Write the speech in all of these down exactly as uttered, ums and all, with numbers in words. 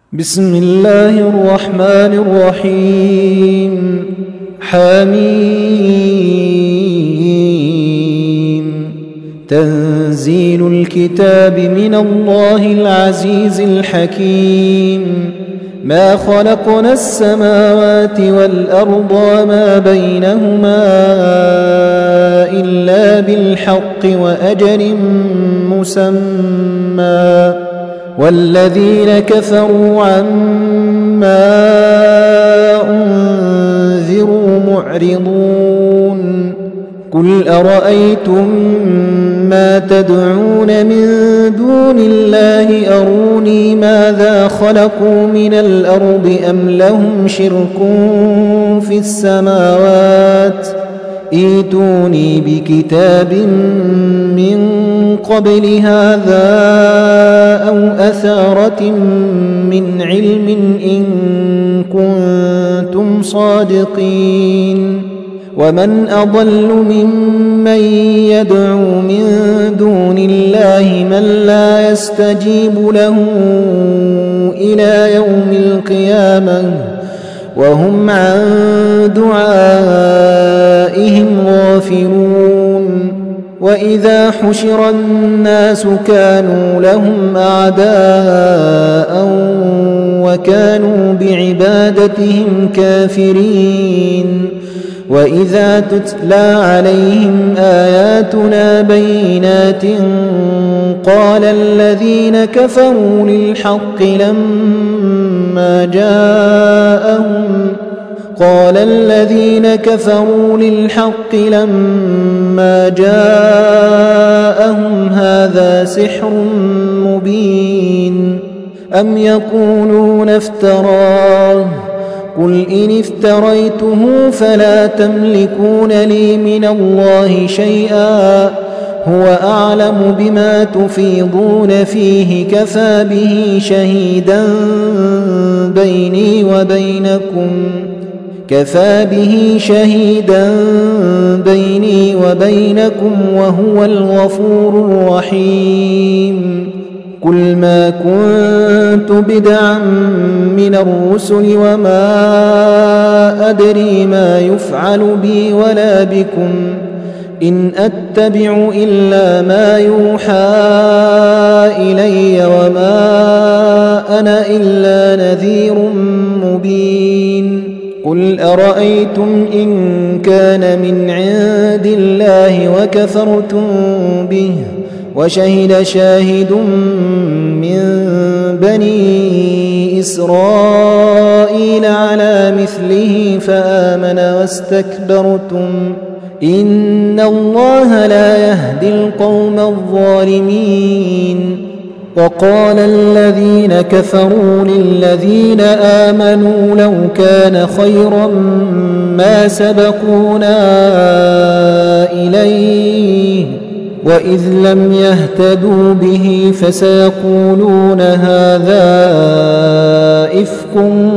بسم الله الرحمن الرحيم. حميم. تنزيل الكتاب من الله العزيز الحكيم. ما خلقنا السماوات والأرض وما بينهما إلا بالحق وأجل مسمى، والذين كفروا عما أنذروا معرضون. قل أرأيتم ما تدعون من دون الله أروني ماذا خلقوا من الأرض أم لهم شرك في السماوات ائتوني بكتاب من قبل هذا أو أثارة من علم إن كنتم صادقين. ومن أضل ممن يدعو من دون الله من لا يستجيب له إلى يوم القيامة وهم عن دعائهم غافلون. وإذا حشر الناس كانوا لهم أعداء وكانوا بعبادتهم كافرين. وإذا تتلى عليهم آياتنا بينات قال الذين كفروا للحق لما جاءهم قال الذين كفروا للحق لما جاءهم هذا سحر مبين أم يقولون افتراه قل إن افتريته فلا تملكون لي من الله شيئا هو أعلم بما تفيضون فيه كفى به شهيدا بيني وبينكم كفى به شهيدا بيني وبينكم وهو الغفور الرحيم. قل ما كنت بدعا من الرسل وما أدري ما يفعل بي ولا بكم إن أتبع إلا ما يوحى إلي وما أنا إلا نذير مبين. قل أرأيتم إن كان من عند الله وكفرتم به وشهد شاهد من بني إسرائيل على مثله فآمن واستكبرتم إن الله لا يهدي القوم الظالمين. وقال الذين كفروا للذين آمنوا لو كان خيرا ما سبقونا إليه وإذ لم يهتدوا به فسيقولون هذا إفك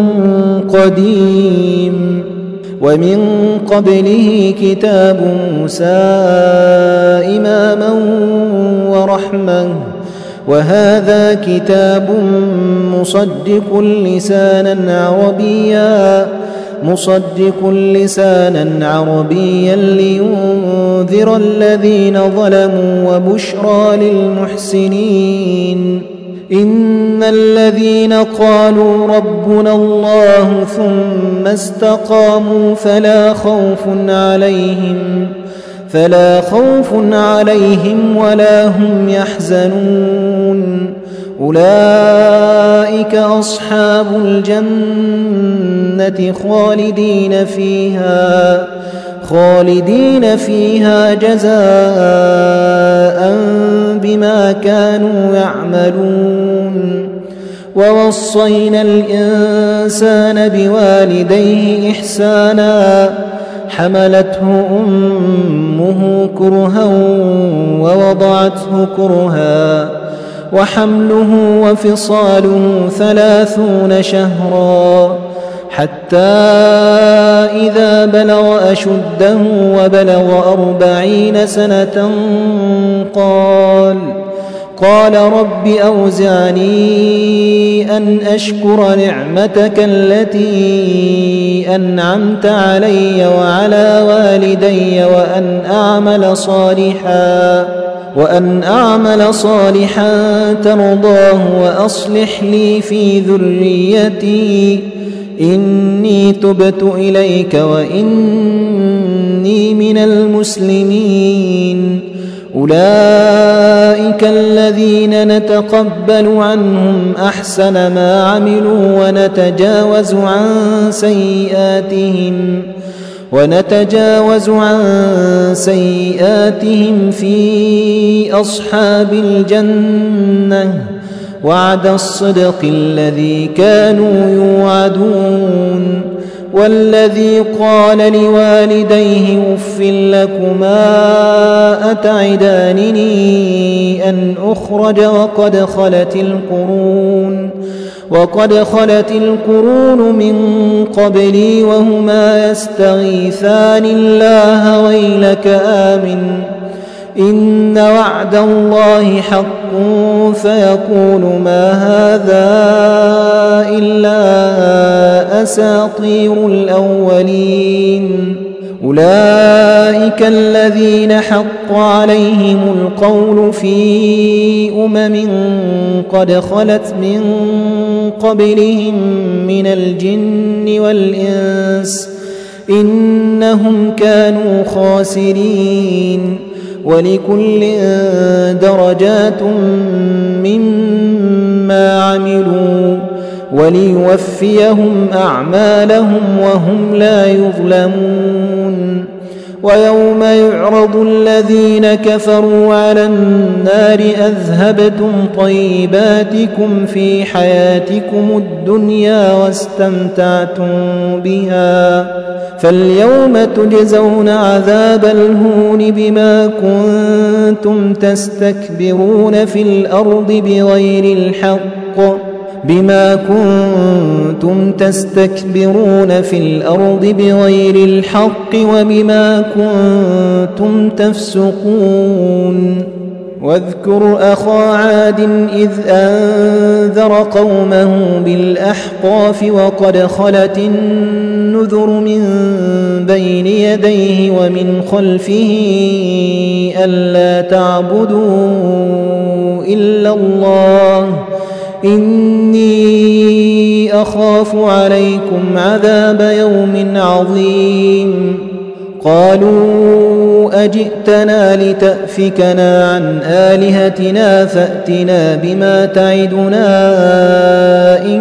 قديم. ومن قبله كتاب موسى إماما ورحمة وهذا كتاب مصدق لسانا عربيا مصدق لسانا عربيا لينذر الذين ظلموا وبشرى للمحسنين. إن الذين قالوا ربنا الله ثم استقاموا فلا خوف عليهم فلا خوف عليهم ولا هم يحزنون. أولئك أصحاب الجنة خالدين فيها خالدين فيها جزاء بما كانوا يعملون. ووصينا الإنسان بوالديه إحسانا حملته أمه كرها ووضعته كرها وحمله وفصاله ثلاثون شهرا حتى إذا بلغ أشده وبلغ أربعين سنة قال قال رب أوزعني أن أشكر نعمتك التي أنعمت علي وعلى والدي وأن أعمل صالحا وأن أعمل صالحا ترضاه وأصلح لي في ذريتي إني تبت إليك وإني من المسلمين. أولئك الذين نتقبل عنهم أحسن ما عملوا ونتجاوز عن سيئاتهم ونتجاوز عن سيئاتهم في أصحاب الجنة وعد الصدق الذي كانوا يوعدون. والذي قال لوالديه أف لكما أتعدانني أن أخرج وقد خلت القرون وقد خلت القرون من قبلي وهما يستغيثان الله ويلك آمن إن وعد الله حق فيقول ما هذا إلا أساطير الأولين. أولئك الذين حق عليهم القول في أمم قد خلت من قبلهم من الجن والإنس إنهم كانوا خاسرين. ولكل درجات مما عملوا وليوفيهم أعمالهم وهم لا يظلمون. ويوم يعرض الذين كفروا على النار أذهبتم طيباتكم في حياتكم الدنيا واستمتعتم بها فاليوم تجزون عذاب الهون بما كنتم تستكبرون في الأرض بغير الحق بما كنتم تستكبرون في الأرض بغير الحق وبما كنتم تفسقون. واذكر أخا عاد إذ أنذر قومه بالأحقاف وقد خلت النذر من بين يديه ومن خلفه ألا تعبدوا إلا الله إني أخاف عليكم عذاب يوم عظيم. قالوا أجئتنا لتأفكنا عن آلهتنا فأتنا بما تعدنا إن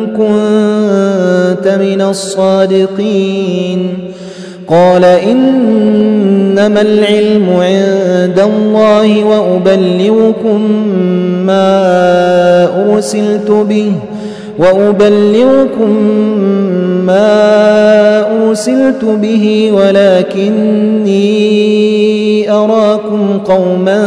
كنت من الصادقين. قال إنما العلم عند الله وأبلغكم ما أرسلت به وأبلغكم ما أرسلت به ولكني أراكم قوما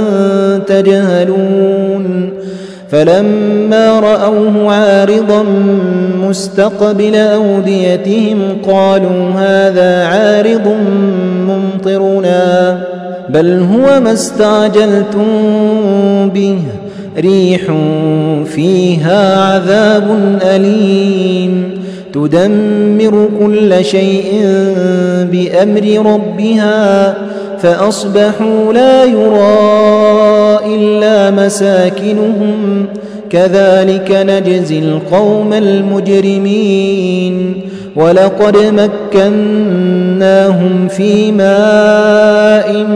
تجهلون. فلما رأوه عارضا مستقبل أوديتهم قالوا هذا عارض ممطرنا بل هو ما استعجلتم به ريح فيها عذاب أليم تدمر كل شيء بأمر ربها فأصبحوا لا يرى إلا مساكنهم كذلك نجزي القوم المجرمين. ولقد مكناهم في ماء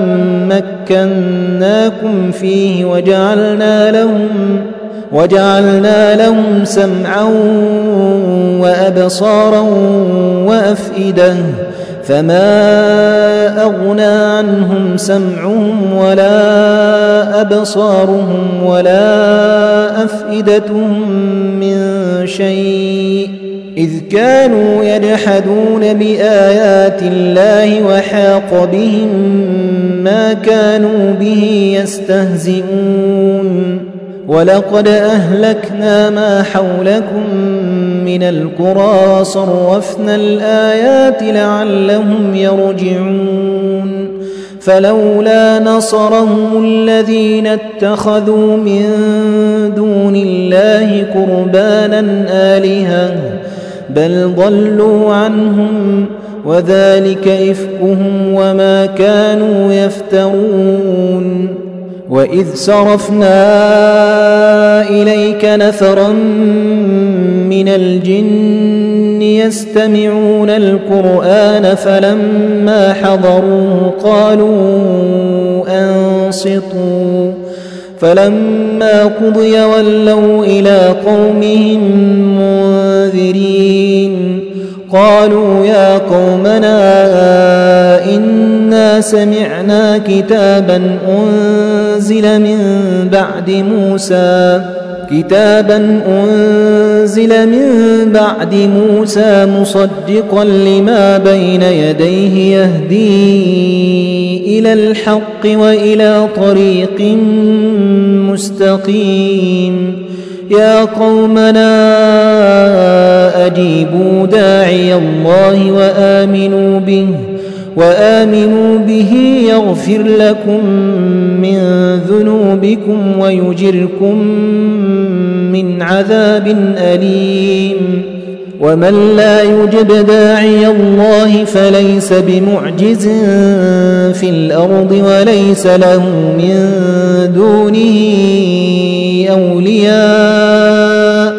مكناكم فيه وجعلنا لهم وجعلنا لهم سمعا وأبصارا وأفئدة فما أغنى عنهم سمعهم ولا أبصارهم ولا أفئدتهم من شيء إذ كانوا يجحدون بآيات الله وحاق بهم ما كانوا به يستهزئون. ولقد أهلكنا ما حولكم من القرى وصرفنا الآيات لعلهم يرجعون. فلولا نصرهم الذين اتخذوا من دون الله قربانا آلهة بل ضلوا عنهم وذلك إفكهم وما كانوا يفترون وإذ صرفنا إليك نفرا من الجن يستمعون القرآن فلما حضروه قالوا أنصتوا فلما قضي ولوا إلى قومهم منذرين قالوا يا قومنا إنا سمعنا كتابا أنزل من بعد موسى كتابا أنزل من بعد موسى مصدقا لما بين يديه يهدي إلى الحق وإلى طريق مستقيم يا قومنا أجيبوا داعي الله وآمنوا به وآمنوا به يغفر لكم من ذنوبكم ويجركم من عذاب أليم ومن لا يجب داعي الله فليس بمعجز في الأرض وليس له من دونه أولياء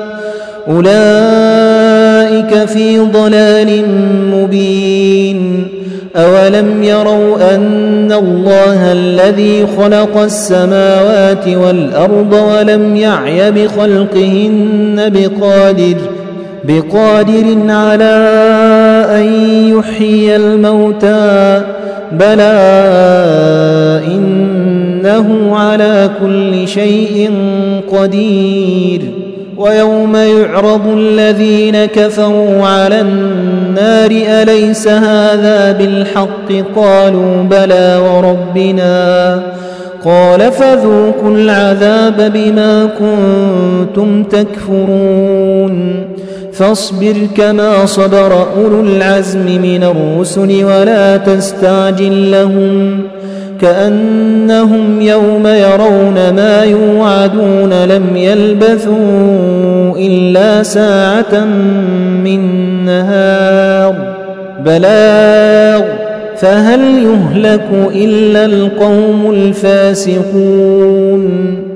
أولئك في ضلال مبين أولم يروا أن الله الذي خلق السماوات والأرض ولم يعي بخلقهن بقادر بقادر على أن يحيي الموتى بلى إنه على كل شيء قدير ويوم يعرض الذين كفروا على النار أليس هذا بالحق قالوا بلى وربنا قال فذوقوا العذاب بما كنتم تكفرون فاصبر كما صبر أولو العزم من الرسل ولا تستعجل لهم كأنهم يوم يرون ما يوعدون لم يلبثوا إلا ساعة من نهار بلاغ فهل يهلك إلا القوم الفاسقون